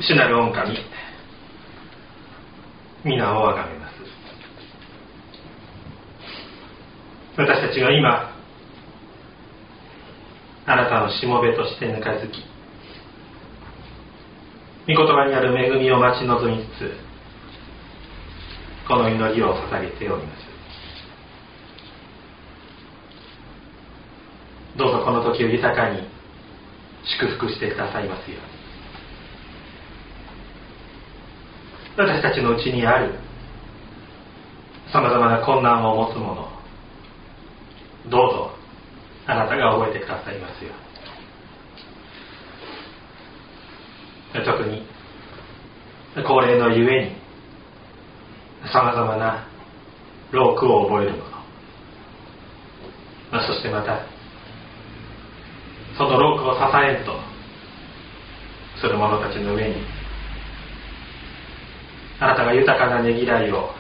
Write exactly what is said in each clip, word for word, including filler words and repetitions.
主なる御神、皆をあがめます。私たちは今、あなたのしもべとしてぬかづき、御言葉にある恵みを待ち望みつつ、この祈りを捧げております。どうぞこの時を豊かに祝福してくださいますように。私たちのうちにあるさまざまな困難を持つ者、どうぞあなたが覚えてくださいますように。特に高齢のゆえにさまざまな労苦を覚える者、そしてまたその労苦を支えんとする者たちの上に、あなたが豊かなねぎらいを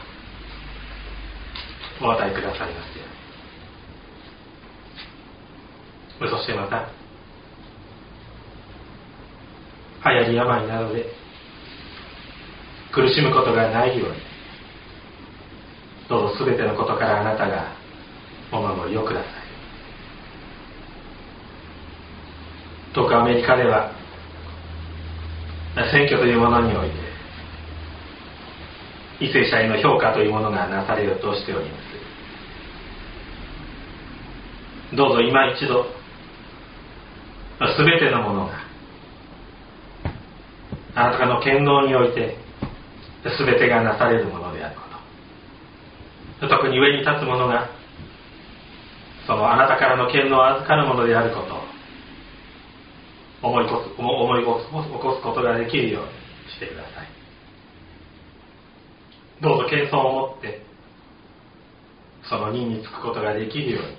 お与えくださいますように。そしてまた流行り病などで苦しむことがないように、どうぞすべてのことからあなたがお守りをください。特にアメリカでは選挙というものにおいて為政者への評価というものがなされようとしております。どうぞ今一度すべてのものがあなたの権能においてすべてがなされるものであること、特に上に立つものがそのあなたからの権能を預かるものであることを思い起こす、思い起こすことができるようにしてください。どうぞ謙遜を持ってその任に就くことができるように、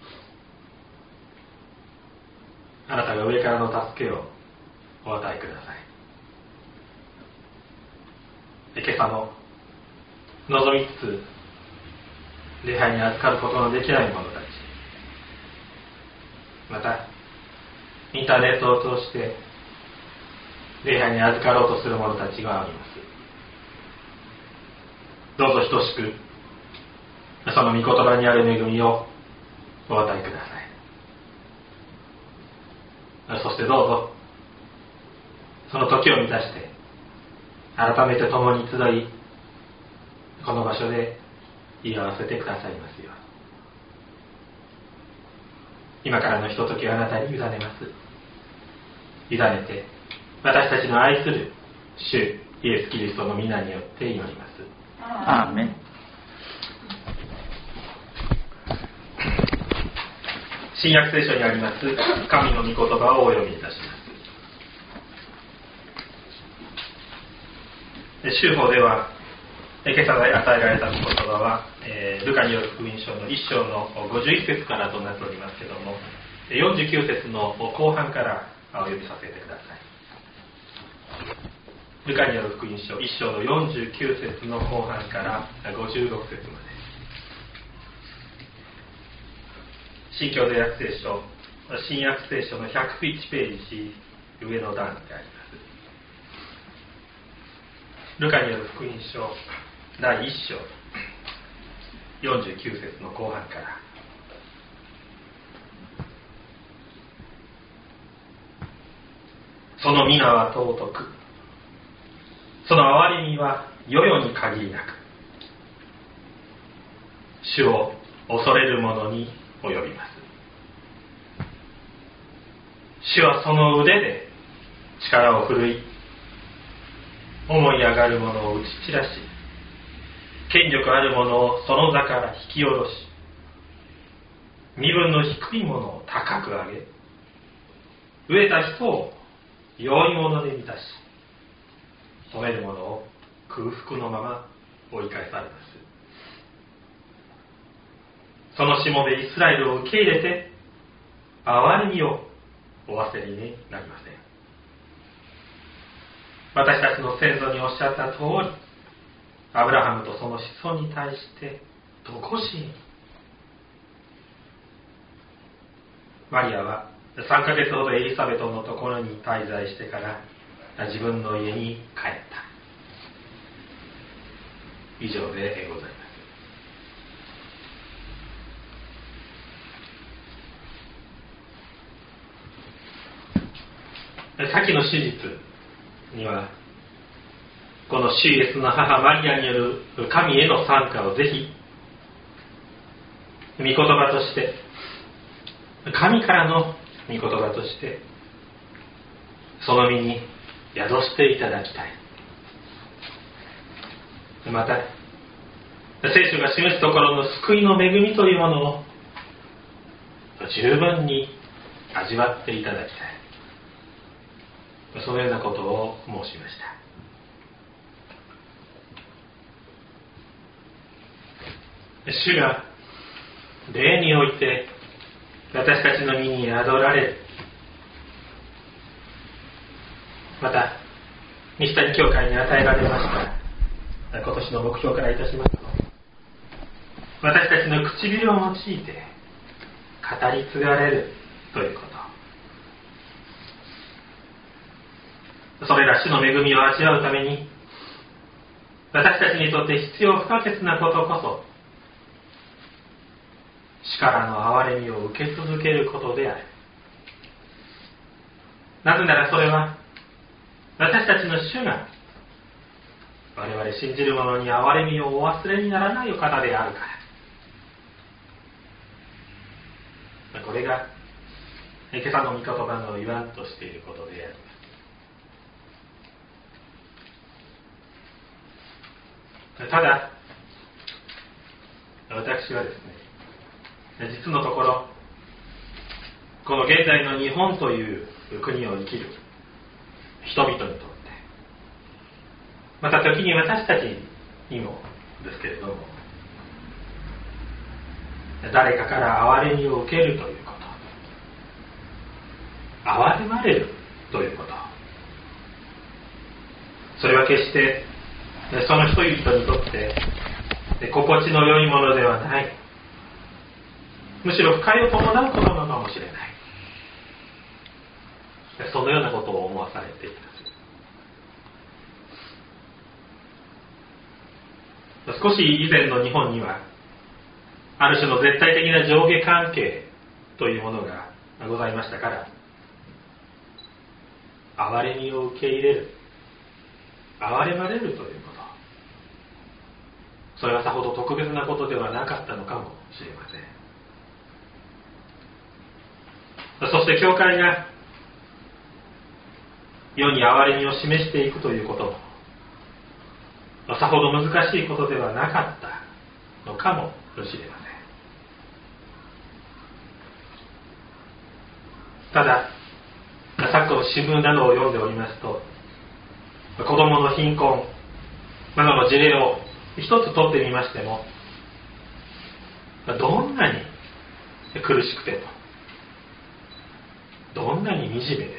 あなたが上からの助けをお与えください。今朝も望みつつ礼拝に預かることのできない者たち、またインターネットを通して礼拝に預かろうとする者たちがおります。どうぞ等しくその御言葉にある恵みをお与えください。そしてどうぞその時を満たして改めて共に集い、この場所で言い合わせてくださいますよ。今からのひとときをあなたに委ねます。委ねて私たちの愛する主イエス・キリストの皆によって祈ります。 アーメン。 新約聖書にあります神の御言葉をお読みいたします。週報では今朝与えられた御言葉は、えー、ルカによる福音書のいっ章のごじゅういっ節からとなっておりますけれども、よんじゅうきゅう節の後半からお読みさせてください。ルカによる福音書いっ章のよんじゅうきゅう節の後半からごじゅうろく節まで。新共同訳聖書、新約聖書のひゃくいちページ上の段であります。ルカによる福音書だいいっ章よんじゅうきゅう節の後半から。その皆は尊く、その憐れみは世々に限りなく、主を恐れる者に及びます。主はその腕で力を振るい、思い上がる者を打ち散らし、権力ある者をその座から引き下ろし、身分の低い者を高く上げ、飢えた人を良いもので満たし、富める者を空腹のまま追い返されます。そのしもべイスラエルを受け入れて憐れみをお忘れになりません。私たちの先祖におっしゃった通り、アブラハムとその子孫に対してとこしえ、マリアはさんかげつほどエリザベトのところに滞在してから自分の家に帰った。以上でございます。先の史実には、この主イエスの母マリアによる神への賛歌をぜひ御言葉として、神からの御言葉としてその身に宿していただきたい。また聖書が示すところの救いの恵みというものを十分に味わっていただきたい、そのようなことを申しました。主が霊において私たちの身に宿られる。また西谷教会に与えられました今年の目標からいたしますと、私たちの唇を用いて語り継がれるということ、それら主の恵みを味わうために私たちにとって必要不可欠なことこそ主からの憐れみを受け続けることである。なぜならそれは私たちの主が我々信じる者に憐れみをお忘れにならないお方であるから。これが今朝の御言葉の言わんとしていることであります。ただ私はですね、実のところこの現在の日本という国を生きる人々にとって、また時に私たちにもですけれども、誰かから憐れみを受けるということ、憐れまれるということ、それは決してその人々にとって心地の良いものではない、むしろ不快を伴うことなのかもしれない、そのようなことを思わされています。少し以前の日本にはある種の絶対的な上下関係というものがございましたから、憐れみを受け入れる、憐れまれるということ、それはさほど特別なことではなかったのかもしれません。そして教会が世に憐れみを示していくということもさほど難しいことではなかったのかもしれません。ただ昨今新聞などを読んでおりますと、子どもの貧困などの事例を一つ取ってみましても、どんなに苦しくてもどんなに惨めでも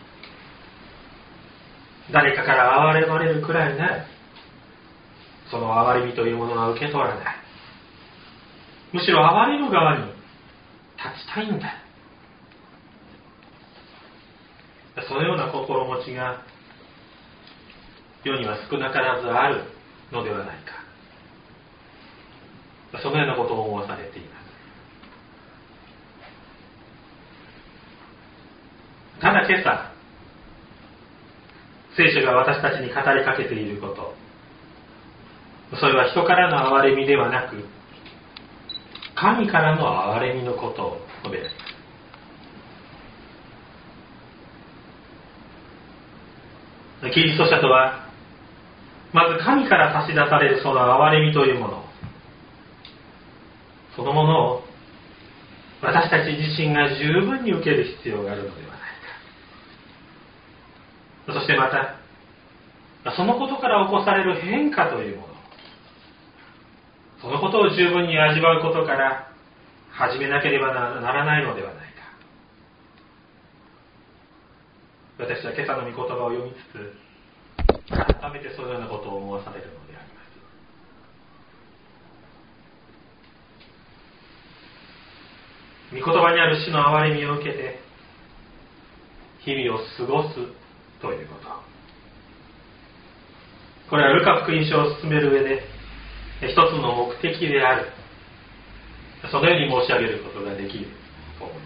誰かから憐れまれるくらいならその憐れみというものは受け取らない、むしろ憐れむ側に立ちたいんだ、そのような心持ちが世には少なからずあるのではないか、そのようなことを思わされています。ただ今朝聖書が私たちに語りかけていること、それは人からの憐れみではなく神からの憐れみのことであります。キリスト者とはまず神から差し出されるその憐れみというもの、そのものを私たち自身が十分に受ける必要があるのではないか。そしてまたそのことから起こされる変化というもの、そのことを十分に味わうことから始めなければならないのではないか。私は今朝の御言葉を読みつつ改めてそのようなことを思わされるのであります。御言葉にある主の憐れみを受けて日々を過ごすということ、 これはルカ福音書を進める上で一つの目的である、そのように申し上げることができると思います。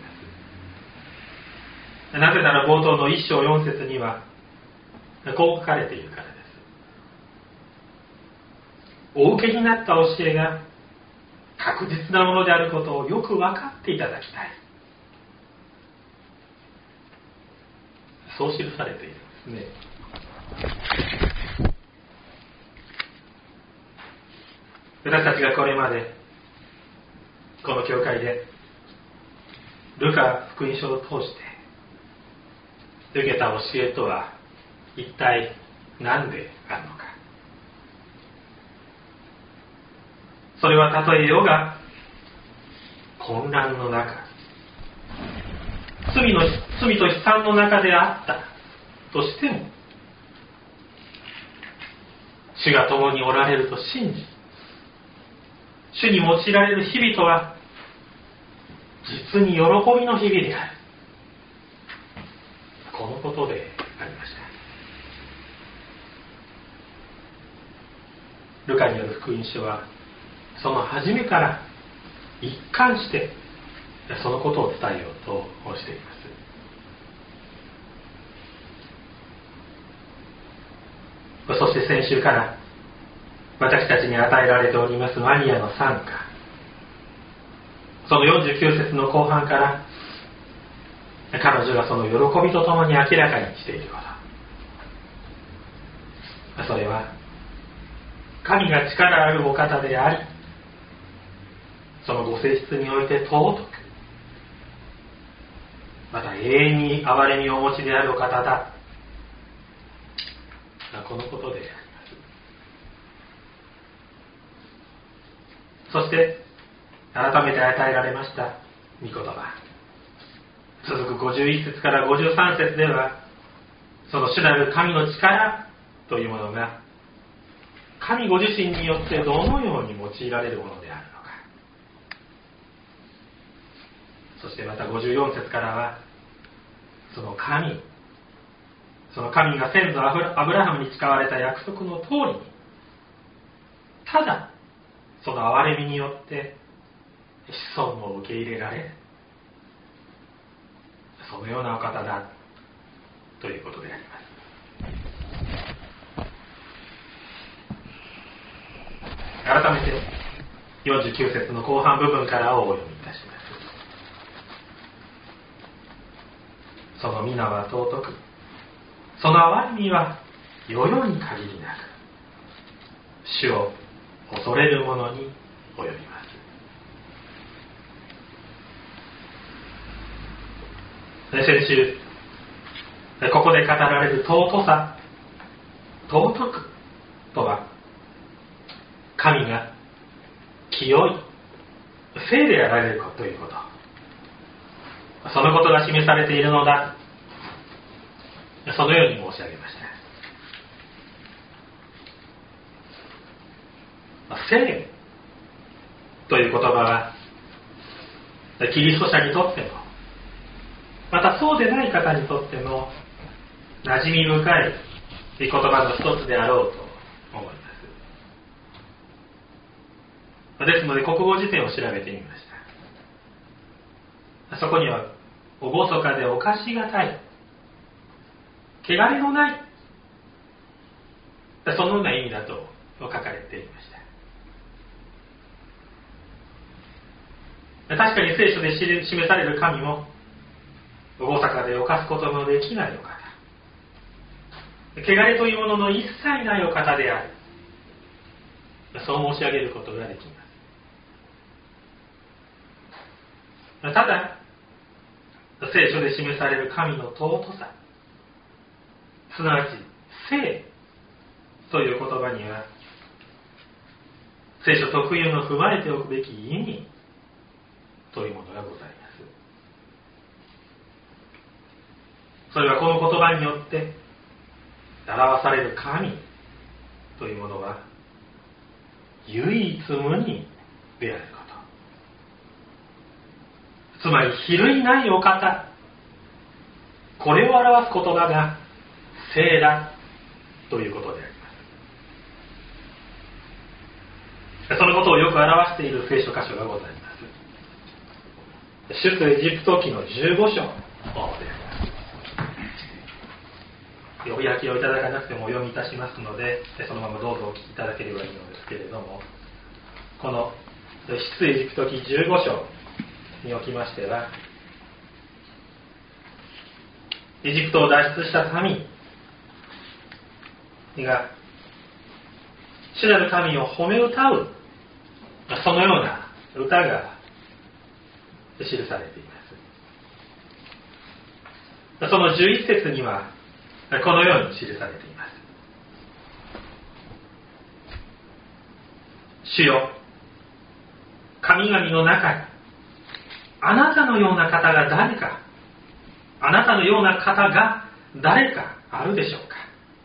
なぜなら冒頭の一章四節にはこう書かれているからです。お受けになった教えが確実なものであることをよく分かっていただきたい、そう記されているんですね。私たちがこれまでこの教会でルカ福音書を通して受けた教えとは一体何であるのか。それはたとえ世が混乱の中、罪の罪と悲惨の中であったとしても、主が共におられると信じ、主に用いられる日々とは実に喜びの日々である、このことでありました。ルカによる福音書はその初めから一貫してそのことを伝えようとしています。そして先週から私たちに与えられておりますマリアの賛歌、そのよんじゅうきゅう節の後半から彼女がその喜びとともに明らかにしていること、それは神が力あるお方であり、そのご性質において尊く、また永遠に憐れみをお持ちであるお方だ、このことであります。そして改めて与えられました御言葉、続くごじゅういち節からごじゅうさん節では、その主なる神の力というものが神ご自身によってどのように用いられるものであるのか。そしてまたごじゅうよん節からは、その神その神が先祖アブラハムに誓われた約束の通りに、ただその憐れみによって子孫を受け入れられる、そのようなお方だということであります。改めてよんじゅうきゅう節の後半部分からをお読みいたします。その皆は尊く、その憐れみは世々に限りなく、主を恐れる者に及びます。先週ここで語られる尊さ、尊くとは、神が清い、聖であられるということ、そのことが示されているのだ、そのように申し上げました。聖という言葉はキリスト者にとっても、またそうでない方にとっても馴染み深い言葉の一つであろうと思います。ですので国語辞典を調べてみました。そこには厳かで犯しがたい、汚れのない、そのような意味だと書かれていました。確かに聖書で示される神も厳かで犯すことのできないお方、汚れというものの一切ないお方である、そう申し上げることができます。ただ聖書で示される神の尊さ、すなわち聖という言葉には聖書特有の踏まえておくべき意味というものがございます。それはこの言葉によって表される神というものは唯一無二であること、つまり比類ないお方、これを表す言葉が聖だということでありまそのことをよく表している聖書箇所がございます。出エジプト記のじゅうご章です。読み上げをいただかなくてもお読みいたしますので、そのままどうぞお聞きいただければいいのですけれども、この出エジプト記じゅうご章におきましては、エジプトを脱出した民が主なる神を褒め歌う、そのような歌が記されています。そのじゅういち節にはこのように記されています。主よ、神々の中にあなたのような方が誰か、あなたのような方が誰かあるでしょうか。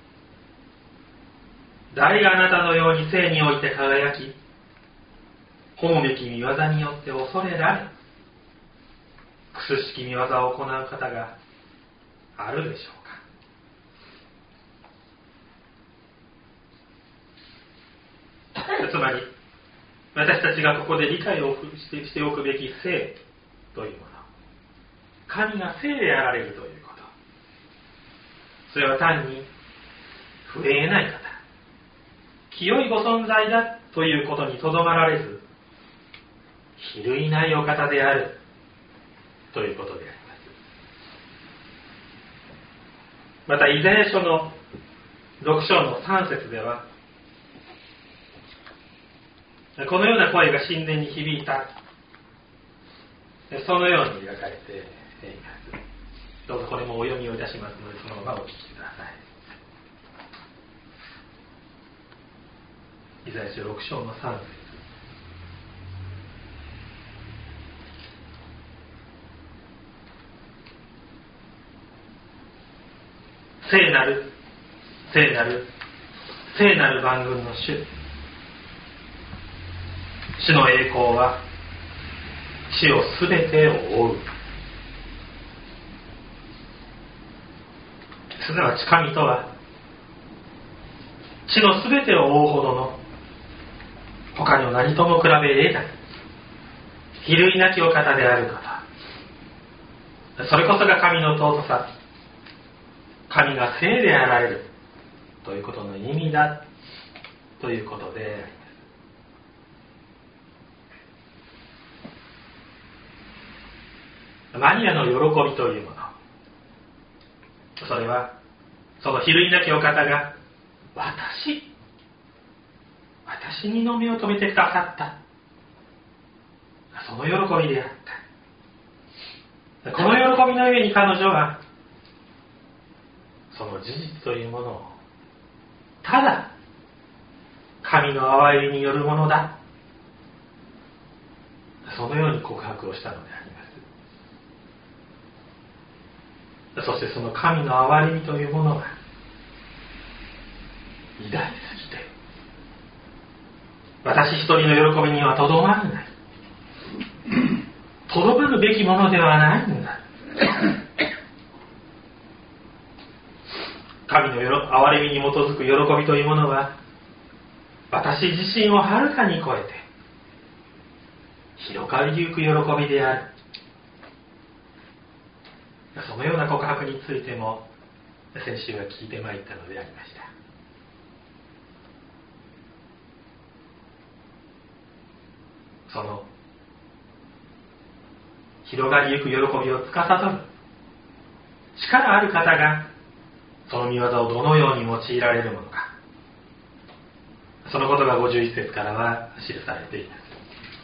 誰があなたのように聖において輝き、褒むべき見業によって恐れられ、くすしき見業を行う方があるでしょうか。つまり、私たちがここで理解をしてしておくべき聖というもの、神が聖であられるということ、それは単に触れ得ない方、清いご存在だということにとどまられず、比類ないお方であるということであります。またイザヤ書のろく章のさん節では、このような声が神殿に響いた、そのように描かれています。どうぞこれもお読みをいたしますので、そのままお聞きください。イザヤ書ろく章のさん節。聖なる、聖なる、聖なる万軍の主。主の栄光は地をすべてを覆う。すなわち神とは地のすべてを覆うほどの他にも何とも比べ得ない比類なきお方であること、それこそが神の尊さ、神が聖であられるということの意味だということであります。マリアの喜びというもの、それはその比類なきお方が私私にの目を留めてくださった、その喜びであった。この喜びの上に彼女はその事実というものをただ神の憐れみによるものだ、そのように告白をしたのであります。そしてその神の憐れみというものが偉大すぎて、私一人の喜びにはとどまらない、とどまるべきものではないんだ。神の憐れみに基づく喜びというものは、私自身をはるかに超えて広がりゆく喜びである。そのような告白についても先週は聞いてまいったのでありました。その広がりゆく喜びを司る力ある方がその御業をどのように用いられるものか、そのことがごじゅういち節からは記されています。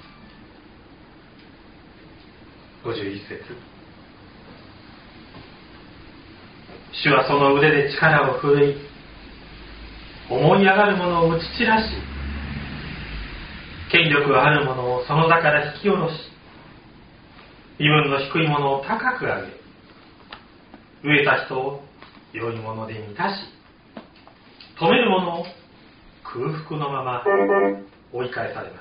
ごじゅういち節、主はその腕で力を振るい、思い上がる者を打ち散らし、権力ある者をその座から引き下ろし、身分の低い者を高く上げ、飢えた人を良いもので満たし、富める者を空腹のまま追い返されます。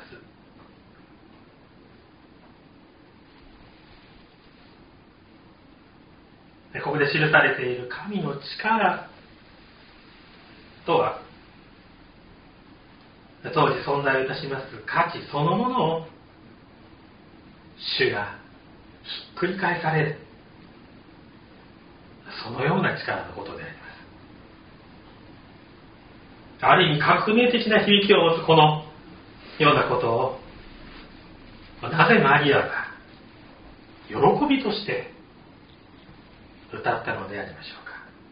ここで記されている神の力とは、 当時存在いたします価値そのものを主がひっくり返される、そのような力のことであります。ある意味革命的な響きを持つこのようなことを、なぜマリアが喜びとして歌ったのでありましょうか。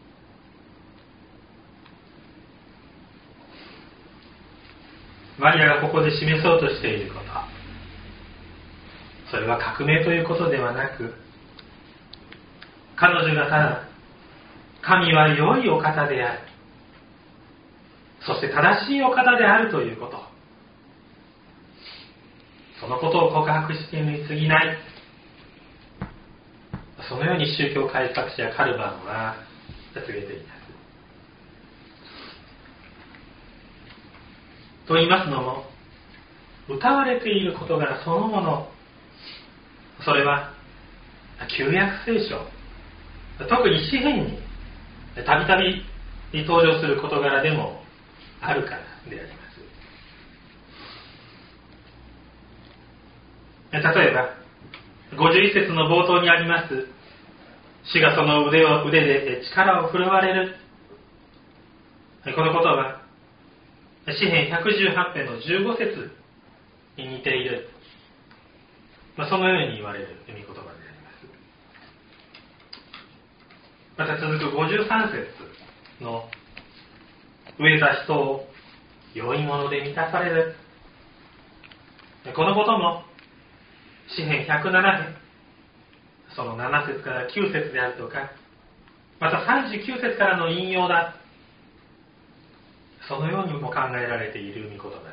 マリアがここで示そうとしていること、それは革命ということではなく、彼女がただ神は良いお方である、そして正しいお方であるということ、そのことを告白しているに過ぎない、そのように宗教改革者カルバンは告げています。と言いますのも、歌われている事柄そのもの、それは旧約聖書、特に詩篇にたびたび登場する事柄でもあるからであります。例えばごじゅういち節の冒頭にあります、主がその腕を腕で力を振るわれる、このことは詩編ひゃくじゅうはち編のじゅうご節に似ている、まあ、そのように言われる御言葉であります。また続くごじゅうさん節の飢えた人を良いもので満たされる、このことも詩編ひゃくなな編そのなな節からきゅう節であるとか、またさんじゅうきゅう節からの引用だ、そのようにも考えられている御言葉であります。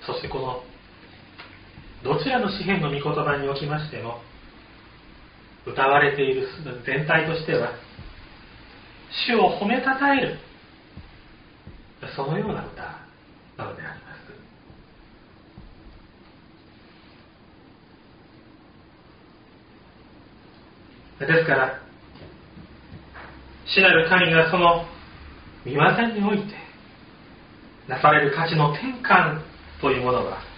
そしてこのどちらの詩篇の御言葉におきましても、歌われている全体としては主を褒めたたえる、そのような歌なのであります。ですから主なる神がその御業においてなされる価値の転換というものは、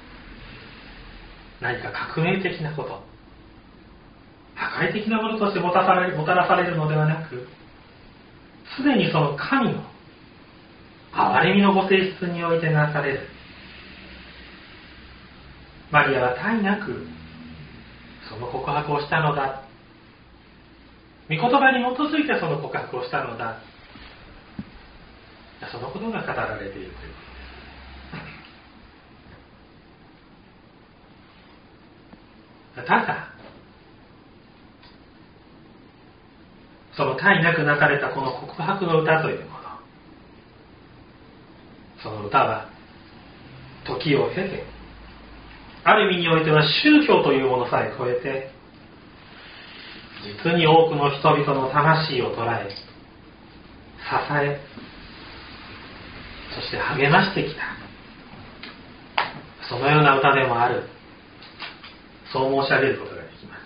何か革命的なこと、破壊的なものとしてもたされもたらされるのではなく、すでにその神の憐れみのご性質においてなされる。マリアは絶えなくその告白をしたのだ、御言葉に基づいてその告白をしたのだ、そのことが語られているということです。ただその絶えなくなされたこの告白の歌というもの、その歌は時を経て、ある意味においては宗教というものさえ超えて、実に多くの人々の魂を捉え、支え、そして励ましてきた、そのような歌でもある、そう申し上げることができます。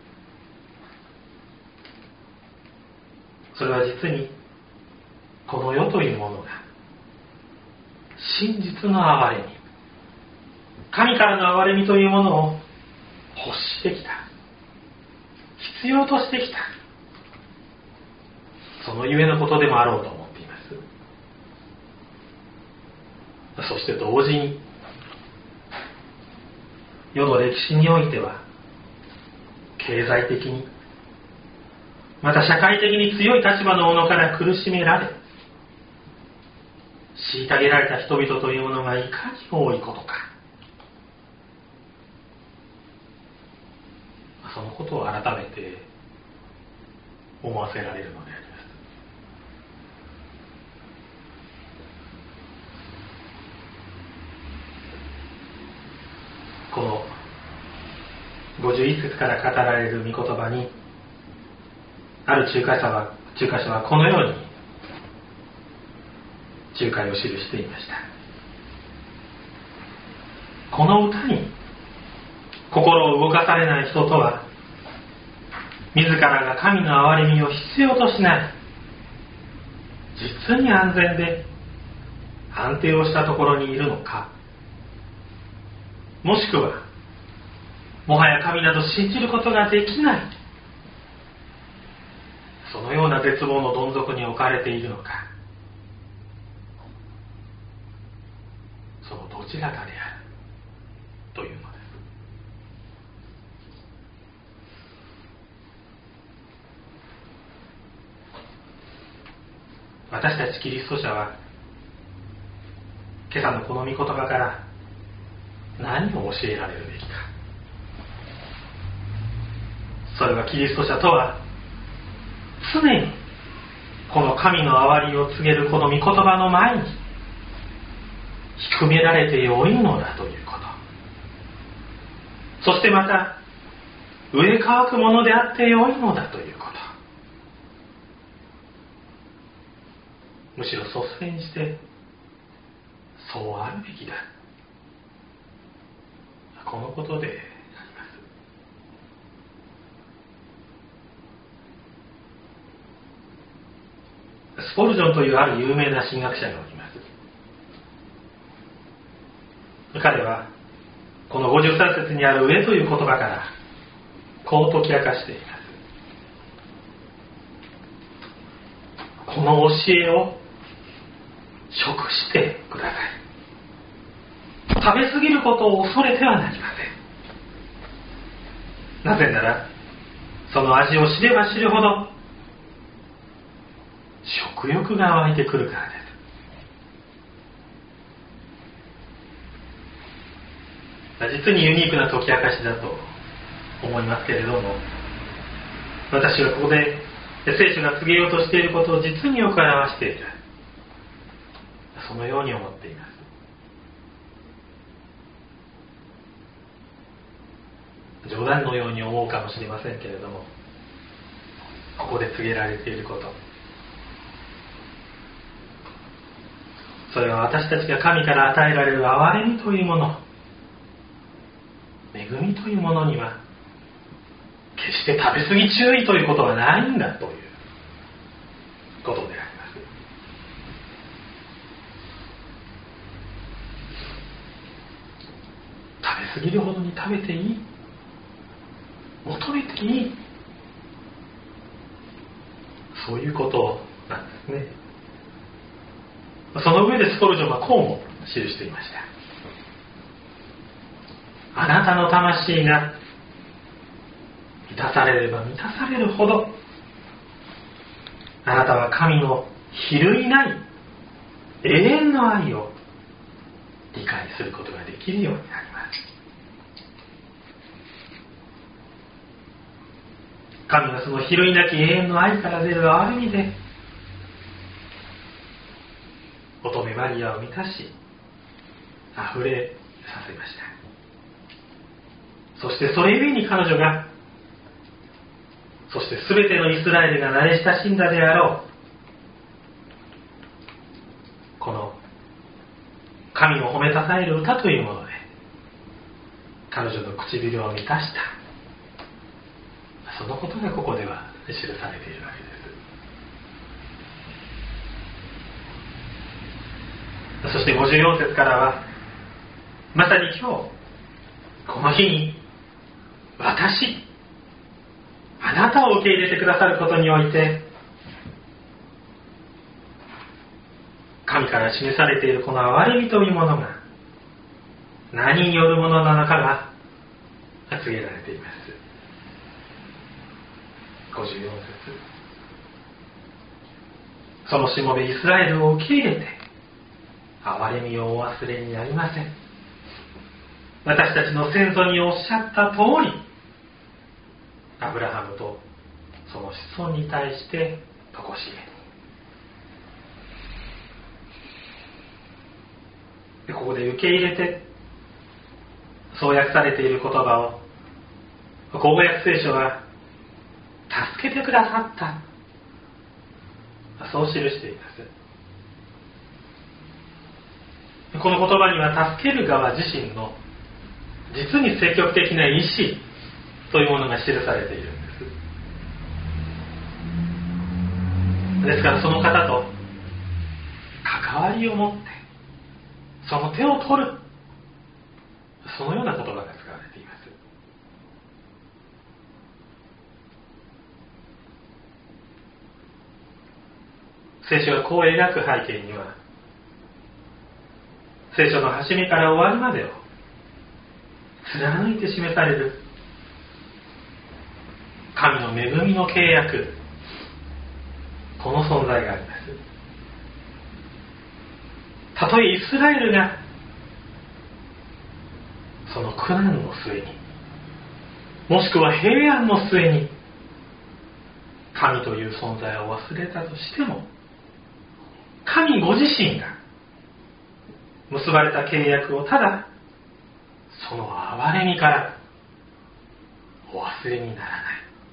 それは実にこの世というものが真実の憐れみ、神からの憐れみというものを欲してきた、必要としてきた、そのゆえのことでもあろうと思っています。そして同時に世の歴史においては経済的に、また社会的に強い立場の者から苦しめられ、虐げられた人々というものがいかに多いことか、そのことを改めて思わせられるのであります。このごじゅういち節から語られる御言葉に、ある仲介者は仲介者はこのように仲介を記していました。この歌に心を動かされない人とは、自らが神の憐れみを必要としない、 実に安全で安定をしたところにいるのか、もしくはもはや神など信じることができない、そのような絶望のどん底に置かれているのか、そのどちらかであるというのです。私たちキリスト者は今朝のこの御言葉から何を教えられるべきか。それはキリスト者とは常にこの神の憐りを告げるこの御言葉の前に低められてよいのだということ、そしてまた植え乾くものであってよいのだということ、むしろ率先してそうあるべきだ、このことであります。スポルジョンというある有名な神学者がおります。彼はこのごじゅうさん節にある上という言葉からこう解き明かしています。この教えを食してください。食べ過ぎることを恐れてはなりません。なぜならその味を知れば知るほど食欲が湧いてくるからです。実にユニークな解き明かしだと思いますけれども、私はここで聖書が告げようとしていることを実によく表している、そのように思っています。冗談のように思うかもしれませんけれども、ここで告げられていること、それは私たちが神から与えられる憐れみというもの、恵みというものには決して食べ過ぎ注意ということはないんだということであります。食べ過ぎるほどに食べていい、求めていい、そういうことなんですね。その上でスポルジョンはこうも記していました。あなたの魂が満たされれば満たされるほど、あなたは神の比類ない永遠の愛を理解することができるようになります。神はその比類なき永遠の愛から出る憐れみで乙女マリアを満たしあふれさせました。そしてそれゆえに彼女が、そして全てのイスラエルが慣れ親しんだであろうこの神を褒めたたえる歌というもので彼女の唇を満たした、そのことがここでは記されているわけです。そしてごじゅうよん節からは、まさに今日この日に私、あなたを受け入れてくださることにおいて、神から示されているこの憐れみというものが何によるものなのかが告げられています。ごじゅうよん節、そのしもべイスラエルを受け入れて憐れみをお忘れになりません。私たちの先祖におっしゃった通り、アブラハムとその子孫に対してとこしえに、ここで受け入れてそう訳されている言葉を口語訳聖書は助けてくださった、そう記しています。この言葉には助ける側自身の実に積極的な意志というものが記されているんです。ですからその方と周りを持ってその手を取る、そのような言葉が使われています。聖書がこう描く背景には、聖書の始めから終わりまでを貫いて示される神の恵みの契約、この存在があります。たとえイスラエルがその苦難の末に、もしくは平安の末に神という存在を忘れたとしても、神ご自身が結ばれた契約をただその憐れみからお忘れにならない。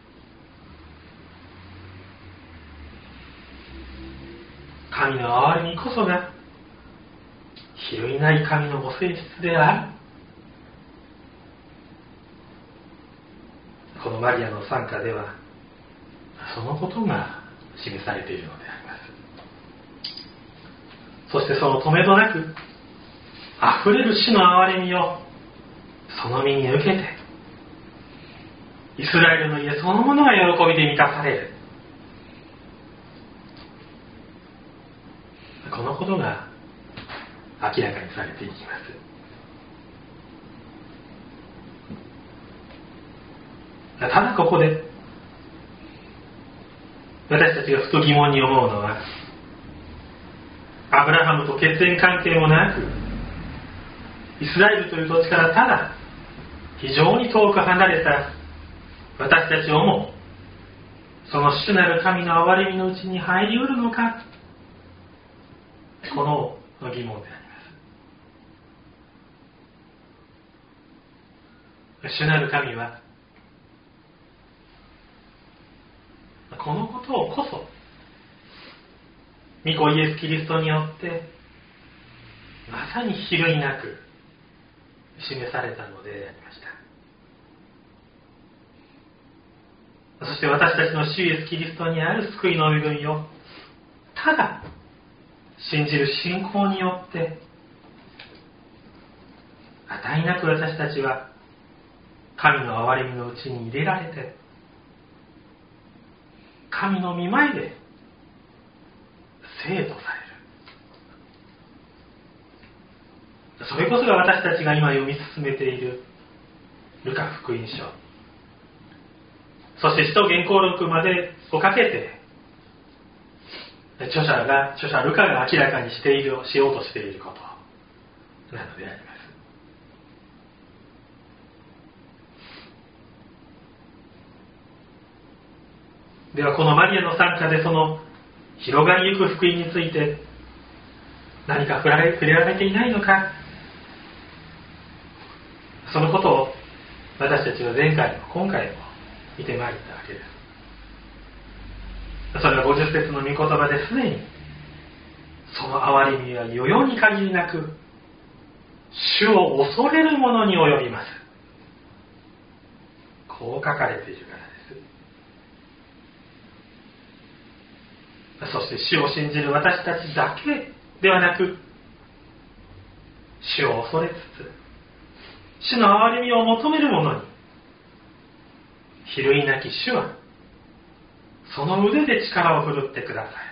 神の憐れみこそが比類ない神のご性質である。このマリアの賛歌ではそのことが示されているのであります。そしてその止めどなくあふれる主の憐れみをその身に受けて、イスラエルの家そのものが喜びで満たされる。このことが明らかにされていきます。ただここで私たちがふと疑問に思うのは、アブラハムと血縁関係もなくイスラエルという土地からただ非常に遠く離れた私たちをもその主なる神の憐れみのうちに入りうるのか、この疑問であります。主なる神はこのことをこそ御子イエス・キリストによってまさに比類なく示されたのでありました。そして私たちの主イエス・キリストにある救いの恵みをただ信じる信仰によって値なく私たちは神の憐れみのうちに入れられて、神の御前で生とされる。それこそが私たちが今読み進めているルカ福音書、そして使徒原稿録までをかけて著者が著者ルカが明らかにしているしようとしていることなのであります。ではこのマリアの賛歌でその広がりゆく福音について何か触れ、触れられていないのか、そのことを私たちは前回も今回も見てまいったわけです。それはごじゅっ節の御言葉ですでにその憐れみは世々に限りなく主を恐れる者に及びます、こう書かれているからです。そして主を信じる私たちだけではなく、主を恐れつつ主の憐れみを求める者に比類なき主はその腕で力を振るってください。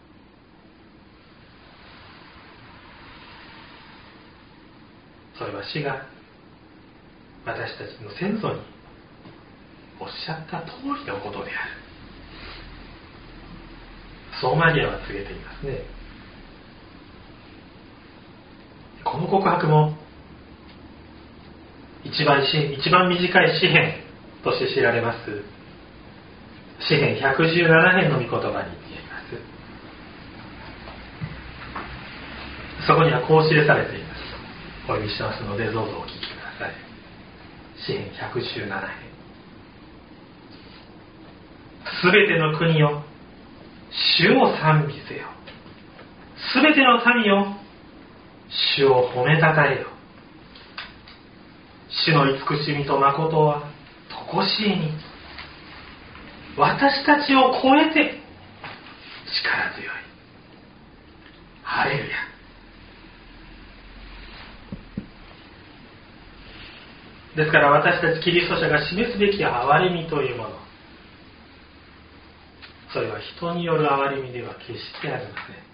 それは主が私たちの先祖におっしゃった通りのことである。そうマリアは告げていますね。この告白も一番一番短い詩編として知られます詩編ひゃくじゅうなな編の御言葉に言えます。そこにはこう記されています。お読みしますのでどうぞお聞きください。詩編ひゃくじゅうなな編。すべての国よ主を賛美せよ。すべての民よ主を褒めたたえよ。主の慈しみと誠はとこしえに私たちを超えて力強い。ハレルヤ。 ですから私たちキリスト者が示すべき憐れみというもの、それは人による憐れみでは決してありません。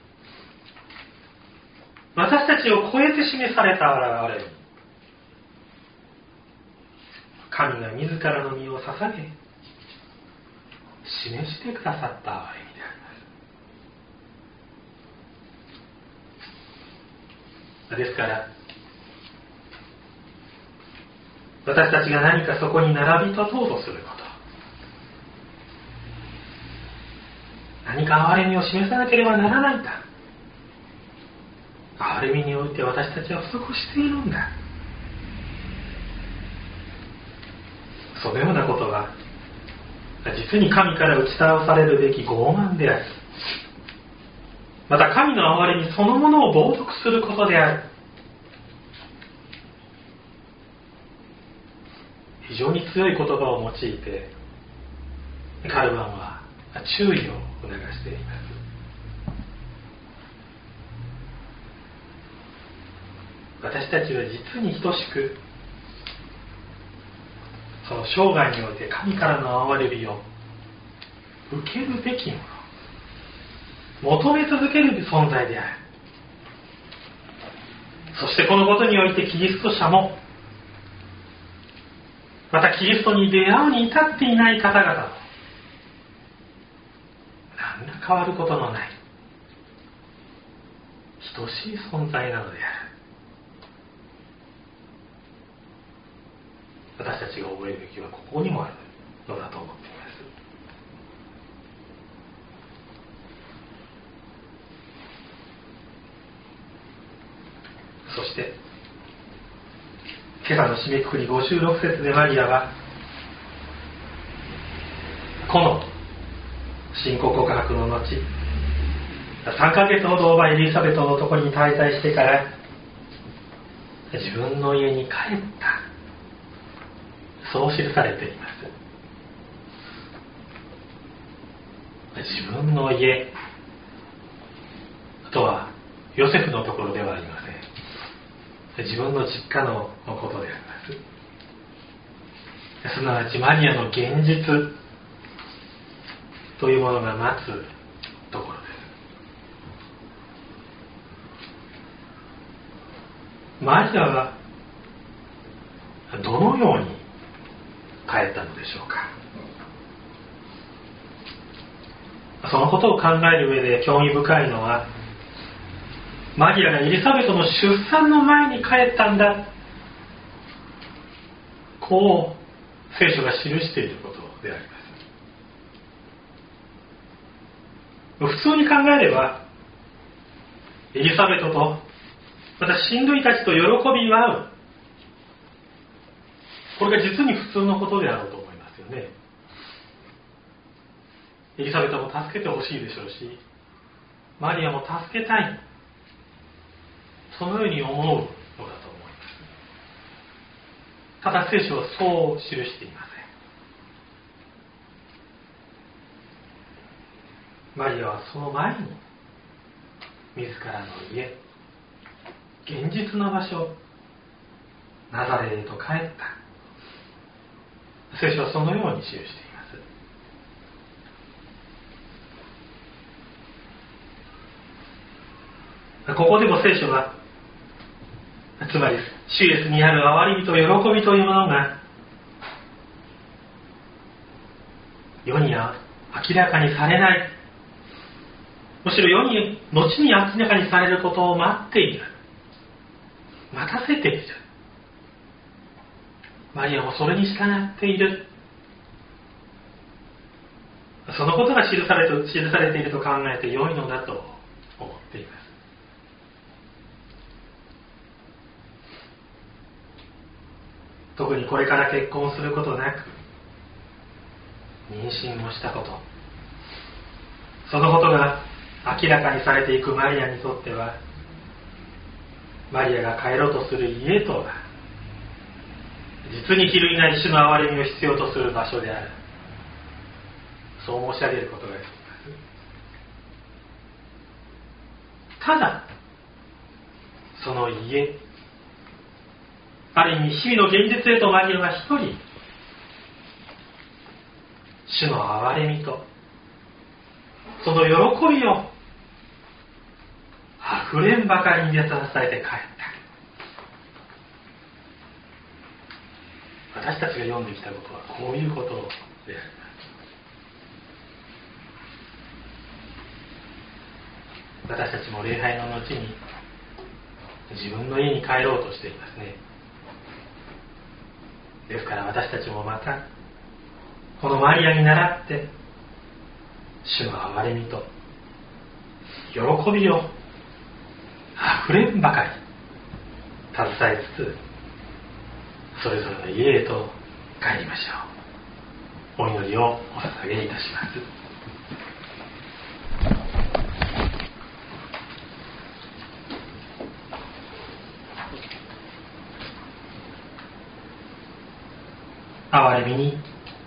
私たちを超えて示された憐れみ、神が自らの身を捧げ示してくださった憐れみであります。ですから私たちが何かそこに並び立とうとすること、何か憐れみを示さなければならないんだ、憐れみにおいて私たちは不足しているんだ、そのようなことは実に神から打ち倒されるべき傲慢である。また神の憐れみそのものを冒涜することである。非常に強い言葉を用いてカルバンは注意を促しています。私たちは実に等しくその生涯において神からの憐れみを受けるべきもの、求め続ける存在である。そしてこのことにおいてキリスト者も、またキリストに出会うに至っていない方々も何ら変わることのない等しい存在なのである。私たちが覚えるべきはここにもあるのだと思っています。そして今朝の締めくくりごじゅうろく節でマリアはこの信仰告白の後さんかげつほどおばエリザベトのところに滞在してから自分の家に帰った、そう記されています。自分の家とはヨセフのところではありません。自分の実家のことであります。すなわちマリアの現実というものが待つところです。マリアはどのように帰ったのでしょうか。そのことを考える上で興味深いのは、マリアがエリザベトの出産の前に帰ったんだ、こう聖書が記していることであります。普通に考えればエリザベトとまた親類たちと喜び合う、これが実に普通のことであろうと思いますよね。エリザベトも助けてほしいでしょうし、マリアも助けたい、そのように思うのだと思います。ただ聖書はそう記していません。マリアはその前に自らの家、現実の場所ナザレへと帰った。聖書はそのように記しています。ここでも聖書はつまり主イエスにある憐れみと喜びというものが世には明らかにされない、むしろ世に後に明らかにされることを待っている、待たせている。マリアもそれに従っている。そのことが記されて、記されていると考えて良いのだと思っています。特にこれから結婚することなく妊娠もしたこと、そのことが明らかにされていくマリアにとっては、マリアが帰ろうとする家とは実に比類ない主の憐れみを必要とする場所である、そう申し上げることができます。ただその家、 ある意味日々の現実へとマリアは一人、主の憐れみとその喜びをあふれんばかりに満たされて帰った。私たちが読んできたことはこういうことであります。私たちも礼拝の後に自分の家に帰ろうとしていますね。ですから私たちもまたこのマリアに倣って主の憐れみと喜びをあふれんばかり携えつつ、それぞれの家へと帰りましょう。お祈りをお捧げいたします。憐れみに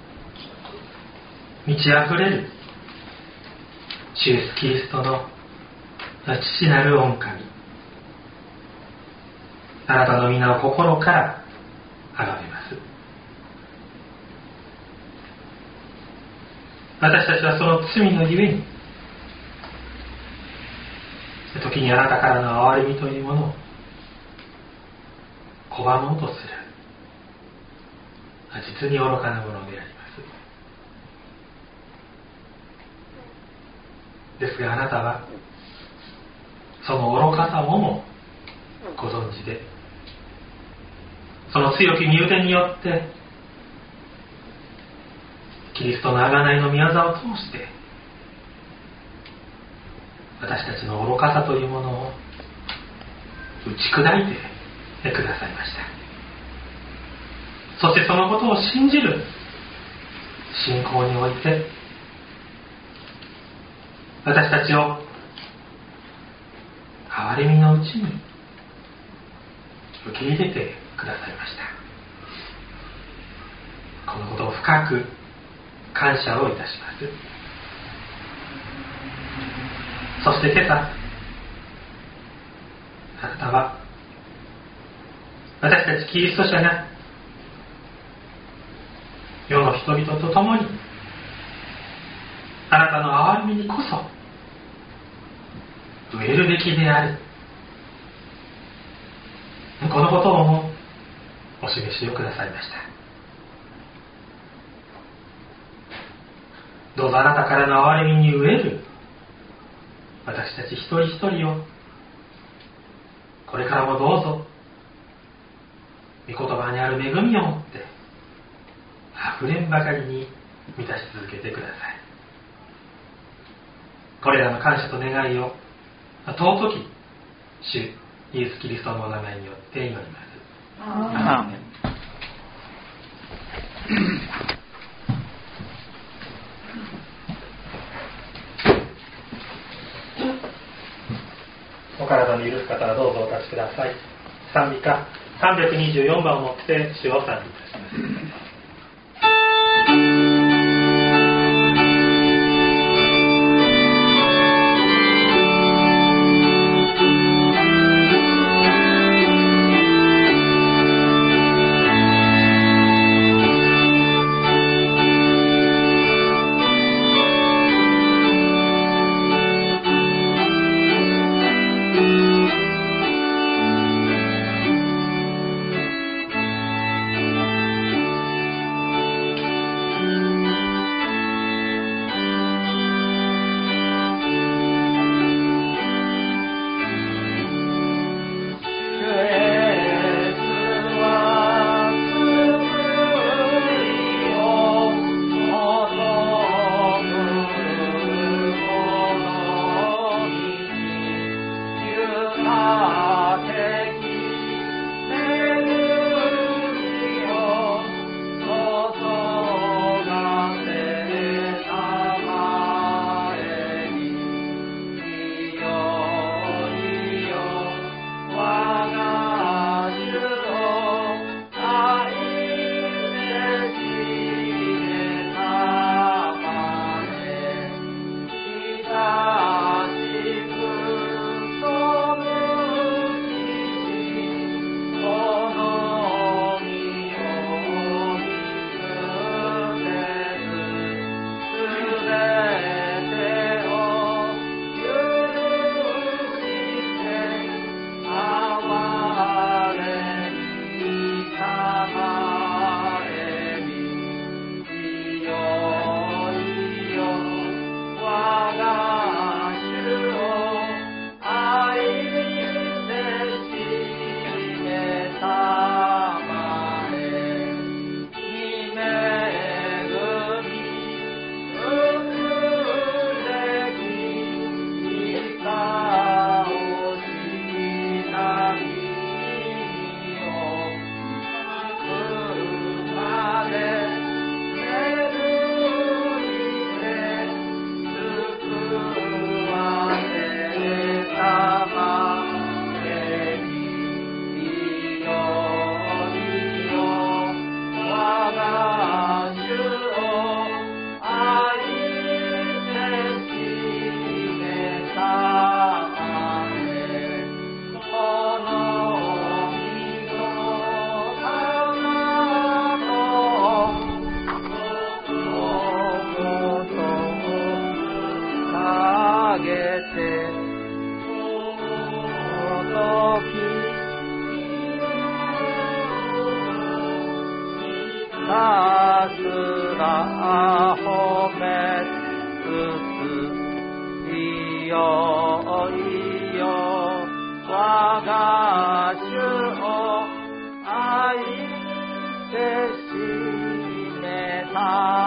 満ち溢れる主イエスキリストの父なる御神、あなたの皆を心から崇めます。私たちはその罪のゆえに、時にあなたからの憐れみというものを拒もうとする実に愚かなものであります。ですがあなたはその愚かさをもご存知で、その強き身腕によってキリストの贖いの御業を通して私たちの愚かさというものを打ち砕いてくださいました。そしてそのことを信じる信仰において私たちを憐れみのうちに受け入れてくださいました。このことを深く感謝をいたします。そして今朝あなたは私たちキリスト者が世の人々と共にあなたの憐れみにこそ植えるべきである、このことをもお示しをくださいました。どうぞあなたからの憐れみに植える私たち一人一人をこれからもどうぞ御言葉にある恵みをもってあふれんばかりに満たし続けてください。これらの感謝と願いを尊き主イエス・キリストのお名前によって祈ります。アーメン。お体の許す方はどうぞお立ちください。賛美歌さんびゃくにじゅうよんばんをもって主を賛美いたします。 さすら褒めつついよいよ我が主を愛してしめた